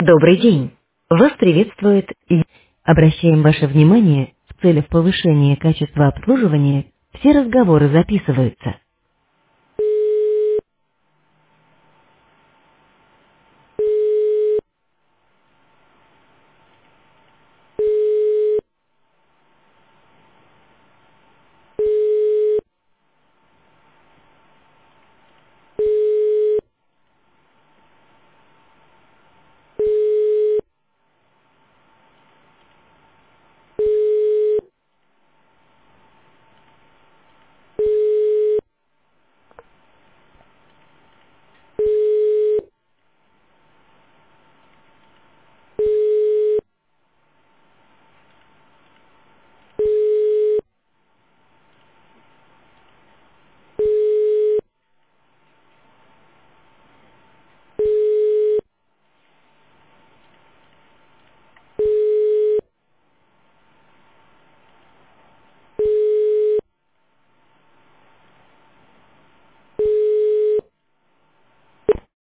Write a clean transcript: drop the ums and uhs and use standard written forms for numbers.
Добрый день. Вас приветствует и обращаем ваше внимание, в целях повышения качества обслуживания все разговоры записываются.